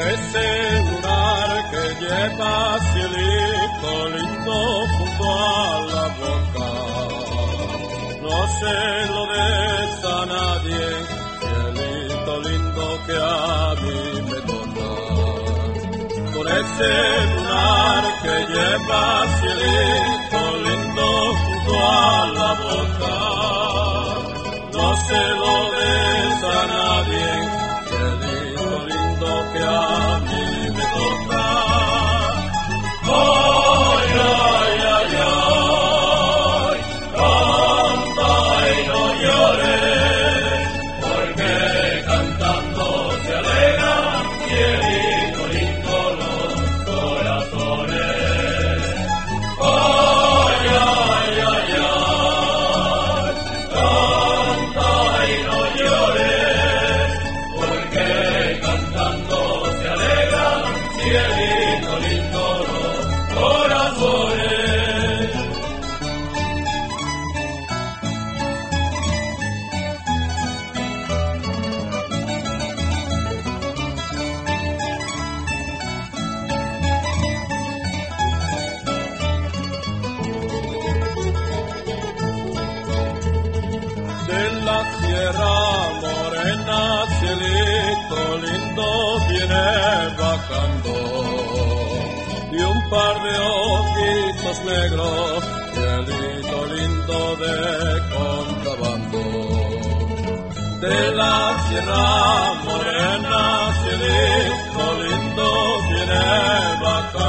ese lunar que lleva cielito lindo junto a la boca. No se lo des a nadie, cielito lindo que a mí me toca. Con ese lunar que lleva cielito lindo junto a la boca. No se lo des a nadie, cielito lindo que a mí me toca. Ay, ay, ay, ay, canta y no llores, porque cantando se alegran, cielito lindo los corazones. Ay, ay, ay, ay, canta y no llores, porque cantando se alegran, cielito lindo los corazones. De la Sierra Morena, cielito lindo viene bajando, y un par de ojitos negros, cielito lindo de contrabando. De la Sierra Morena, cielito lindo viene bajando,